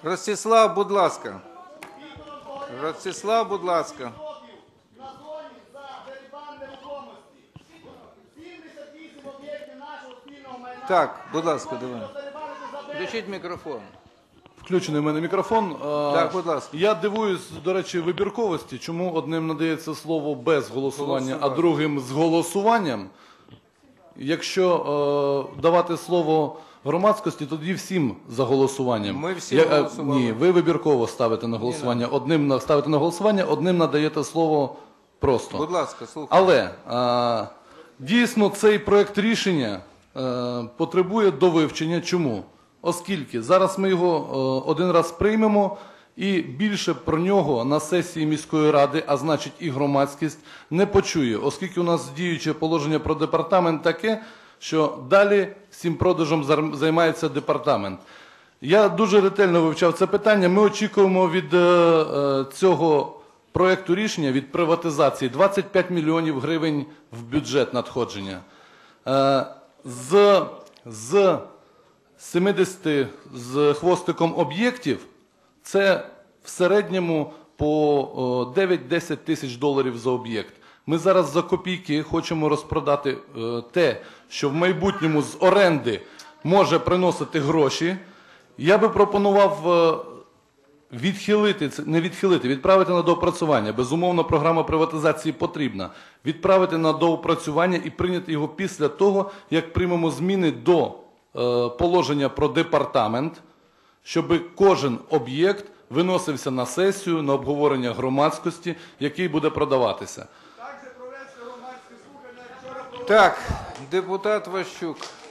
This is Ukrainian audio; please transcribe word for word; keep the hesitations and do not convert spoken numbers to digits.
Ростислав, будь ласка. Ростислав, будь ласка. На зоні за дерибан нерухомості. сімдесят вісім об'єктів нашого спільного майна. Так, будь ласка, давай. Включіть мікрофон. Включений в мене мікрофон. Так, будь ласка. Я дивуюсь, до речі, вибірковості, чому одним надається слово без голосування, а другим з голосуванням. Якщо е, давати слово громадськості, тоді всім за голосуванням. Ми всі Я, голосували. Ні, ви вибірково ставите на голосування. Одним на- ставите на голосування, одним надаєте слово просто. Будь ласка, слухаю. Але е, дійсно цей проект рішення е, потребує довивчення. Чому? Оскільки зараз ми його е, один раз приймемо, і більше про нього на сесії міської ради, а значить і громадськість, не почує, оскільки у нас діюче положення про департамент таке, що далі цим продажем зар- займається департамент. Я дуже ретельно вивчав це питання. Ми очікуємо від е, е, цього проекту рішення, від приватизації, двадцять п'ять мільйонів гривень в бюджет надходження. Е, з, з сімдесят з хвостиком об'єктів це в середньому по дев'ять-десять тисяч доларів за об'єкт. Ми зараз за копійки хочемо розпродати е, те, що в майбутньому з оренди може приносити гроші. Я би пропонував е, відхилити, це- не відхилити, відправити на доопрацювання. Безумовно, програма приватизації потрібна. Відправити на доопрацювання і прийняти його після того, як приймемо зміни до е, положення про департамент, щоб кожен об'єкт виносився на сесію, на обговорення громадськості, який буде продаватися. Також провести громадські слухання вчора. Так, депутат Ващук.